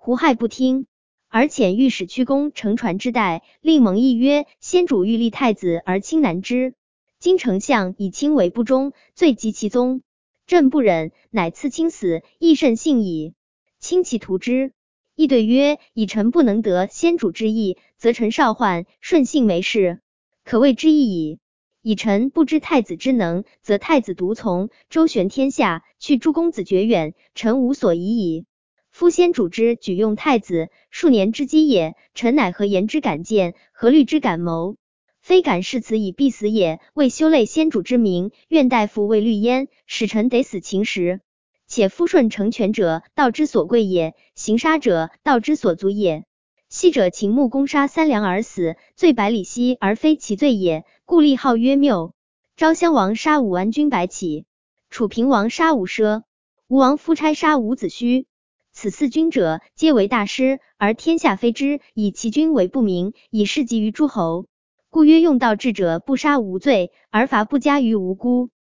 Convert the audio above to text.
胡亥不听，而遣御史屈公乘船之代，令蒙毅曰：先主欲立太子而亲难之，今丞相以亲为不忠，罪及其宗，朕不忍，乃赐亲死，亦甚幸矣。亲其图之。亦对曰：以臣不能得先主之意，则臣少宦，顺性没事，可谓之义矣。以臣不知太子之能，则太子独从，周旋天下，去诸公子绝远，臣无所疑矣。夫先主之举用太子，数年之机也，臣乃何言之敢谏，何虑之敢谋？非敢视此以必死也，为修累先主之名，愿大夫为虑焉，使臣得死秦时。且夫顺成全者，道之所贵也；行杀者，道之所足也。昔者秦穆公杀三良而死，罪百里奚而非其罪也，故立号曰谬。昭襄王杀武安君白起，楚平王杀伍奢，吴王夫差杀伍子胥。此四君者，皆为大师，而天下非之，以其君为不明，以事及于诸侯。故曰用道治者不杀无罪，而罚不加于无辜。